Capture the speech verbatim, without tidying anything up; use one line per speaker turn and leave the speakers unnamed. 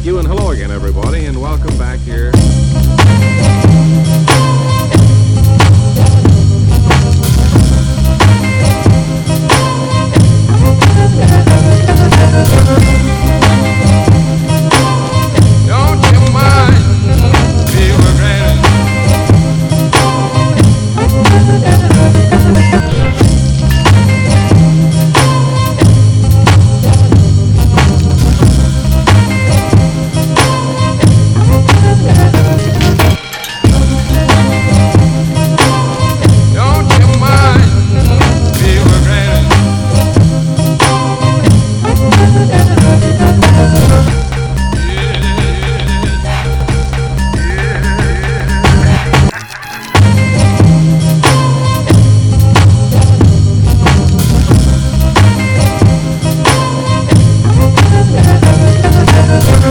Thank you, and hello again, everybody, and welcome back here